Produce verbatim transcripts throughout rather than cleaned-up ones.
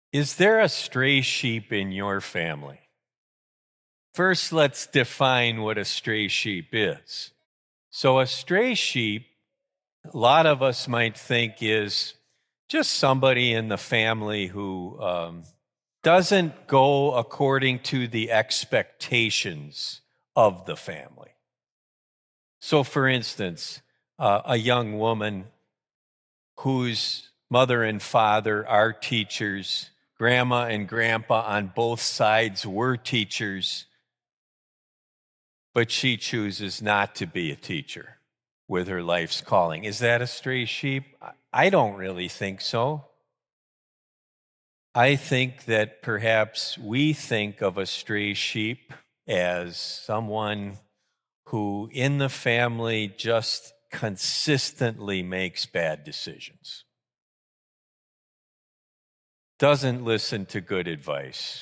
Is there a stray sheep in your family? First, let's define what a stray sheep is. So, a stray sheep, a lot of us might think, is just somebody in the family who um, doesn't go according to the expectations of the family. So, for instance, uh, a young woman whose mother and father are teachers, grandma and grandpa on both sides were teachers, but she chooses not to be a teacher with her life's calling. Is that a stray sheep? I don't really think so. I think that perhaps we think of a stray sheep as someone who in the family just consistently makes bad decisions, doesn't listen to good advice,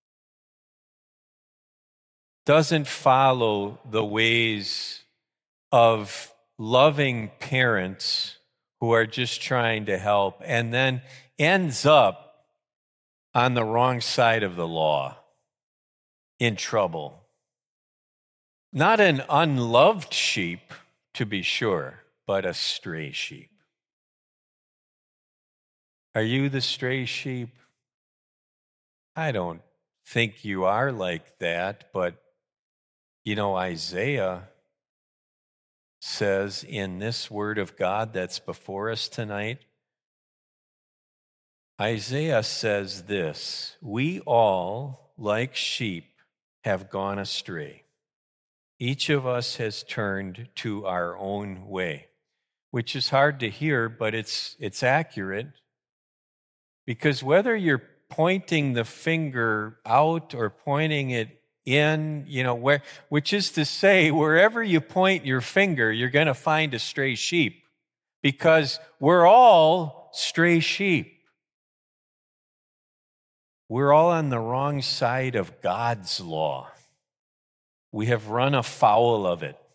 doesn't follow the ways of loving parents who are just trying to help, and then ends up on the wrong side of the law, in trouble. Not an unloved sheep, to be sure, but a stray sheep. Are you the stray sheep? I don't think you are like that, but you know, Isaiah says in this word of God that's before us tonight, Isaiah says this: we all, like sheep, have gone astray. Each of us has turned to our own way, which is hard to hear, but it's it's accurate. Because whether you're pointing the finger out or pointing it in, you know, where, which is to say, wherever you point your finger, you're going to find a stray sheep, because we're all stray sheep. We're all on the wrong side of God's law. We have run afoul of it.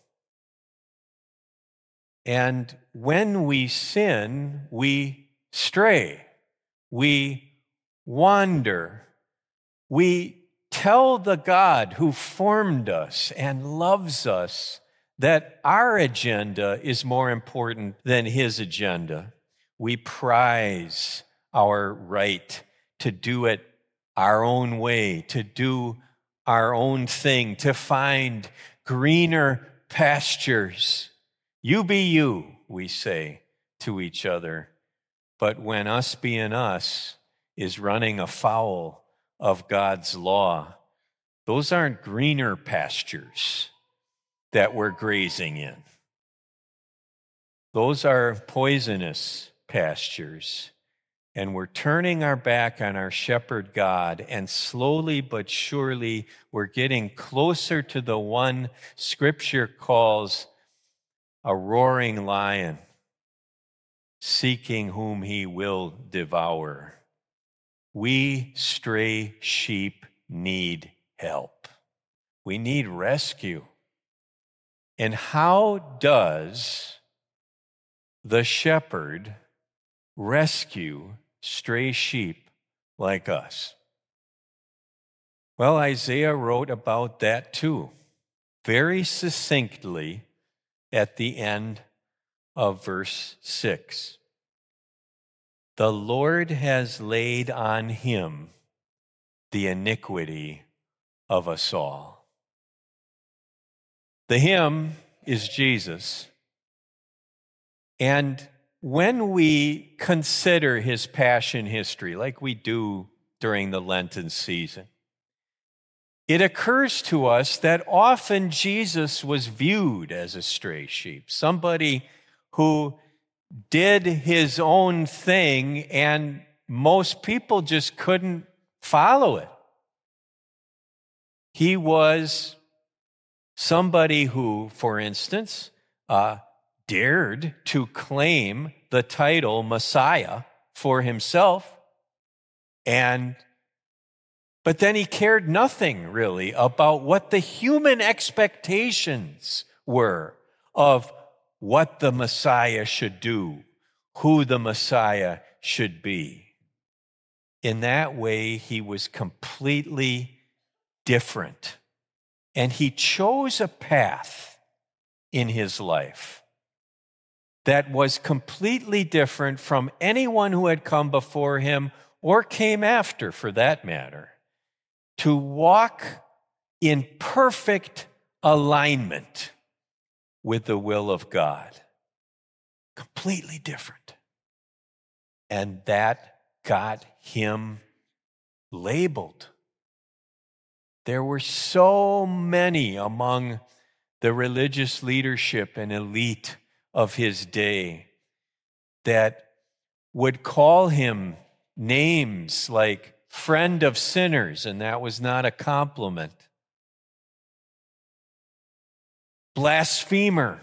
And when we sin, we stray. We wander. We tell the God who formed us and loves us that our agenda is more important than his agenda. We prize our right to do it our own way, to do our own thing, to find greener pastures. You be you, we say to each other. But when us being us is running afoul of God's law, those aren't greener pastures that we're grazing in. Those are poisonous pastures. And we're turning our back on our shepherd God, and slowly but surely we're getting closer to the one Scripture calls a roaring lion, seeking whom he will devour. We stray sheep need help. We need rescue. And how does the shepherd rescue stray sheep like us? Well, Isaiah wrote about that too, very succinctly at the end of verse six. The Lord has laid on him the iniquity of us all. The him is Jesus. And when we consider his passion history, like we do during the Lenten season, it occurs to us that often Jesus was viewed as a stray sheep, somebody who did his own thing, and most people just couldn't follow it. He was somebody who, for instance, uh, dared to claim the title Messiah for himself, and but then he cared nothing really about what the human expectations were of what the Messiah should do, who the Messiah should be. In that way, he was completely different. And he chose a path in his life that was completely different from anyone who had come before him or came after, for that matter, to walk in perfect alignment with the will of God. Completely different. And that got him labeled. There were so many among the religious leadership and elite of his day that would call him names like friend of sinners, and that was not a compliment. Blasphemer,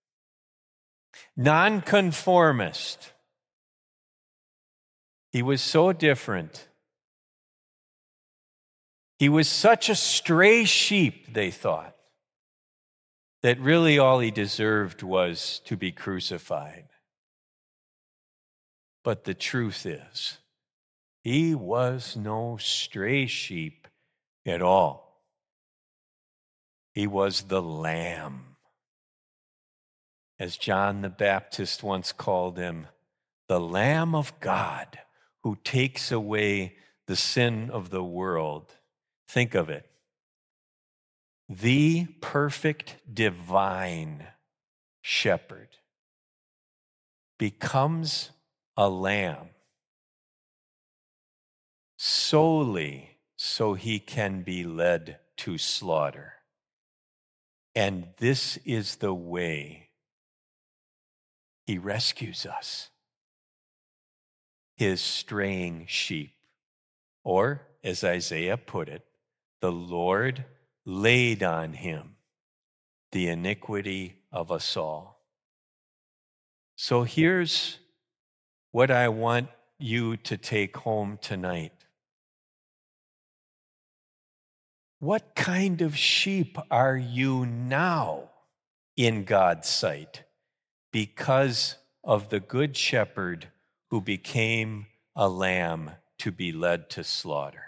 nonconformist. He was so different. He was such a stray sheep, they thought, that really all he deserved was to be crucified. But the truth is, he was no stray sheep at all. He was the Lamb. As John the Baptist once called him, the Lamb of God who takes away the sin of the world. Think of it. The perfect divine shepherd becomes a lamb solely so he can be led to slaughter. And this is the way he rescues us, his straying sheep. Or, as Isaiah put it, the Lord laid on him the iniquity of us all. So here's what I want you to take home tonight. What kind of sheep are you now in God's sight because of the good shepherd who became a lamb to be led to slaughter?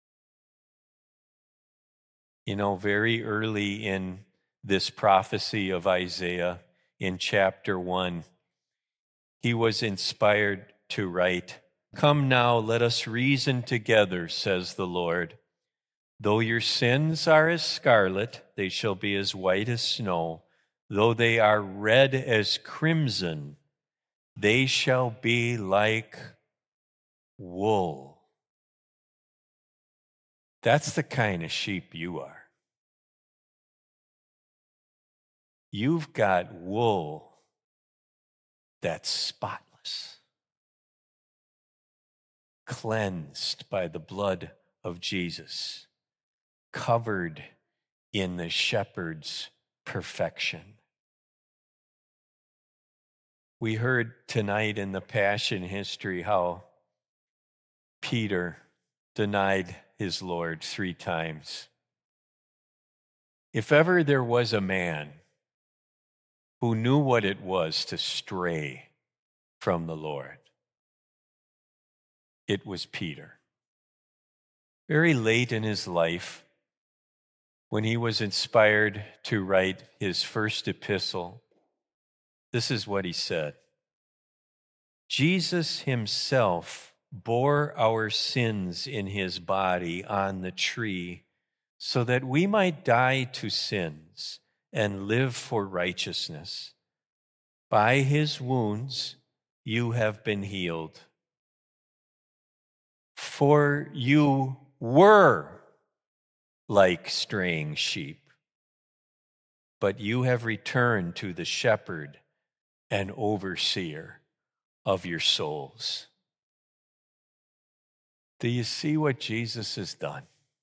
You know, very early in this prophecy of Isaiah, in chapter one, he was inspired to write, "Come now, let us reason together, says the Lord. Though your sins are as scarlet, they shall be as white as snow. Though they are red as crimson, they shall be like wool." That's the kind of sheep you are. You've got wool that's spotless, cleansed by the blood of Jesus, covered in the shepherd's perfection. We heard tonight in the Passion history how Peter denied his Lord three times. If ever there was a man who knew what it was to stray from the Lord, it was Peter. Very late in his life, when he was inspired to write his first epistle, this is what he said: Jesus himself bore our sins in his body on the tree so that we might die to sins and live for righteousness. By his wounds you have been healed. For you were like straying sheep, but you have returned to the shepherd and overseer of your souls. Do you see what Jesus has done?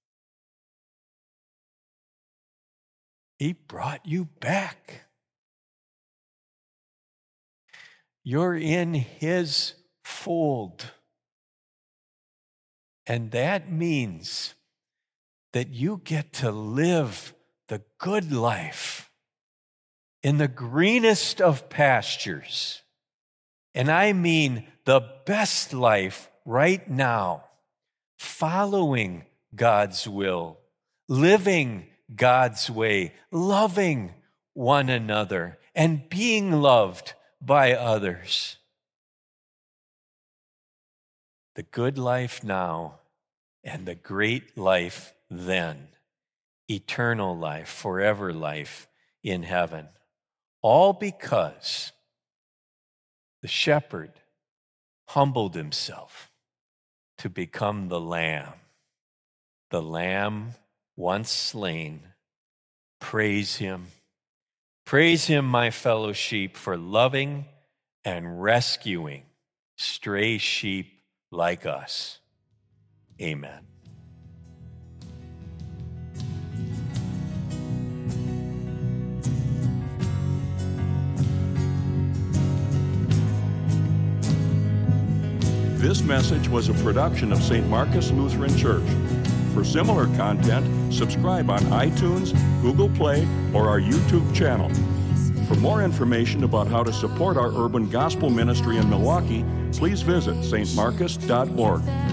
He brought you back. You're in his fold. And that means that you get to live the good life in the greenest of pastures. And I mean the best life right now following God's will, living God's way, loving one another, and being loved by others. The good life now and the great life then, eternal life, forever life in heaven, all because the shepherd humbled himself to become the lamb, the lamb once slain. Praise him. Praise him, my fellow sheep, for loving and rescuing stray sheep like us. Amen. This message was a production of Saint Marcus Lutheran Church. For similar content, subscribe on iTunes, Google Play, or our YouTube channel. For more information about how to support our urban gospel ministry in Milwaukee, please visit s t marcus dot org.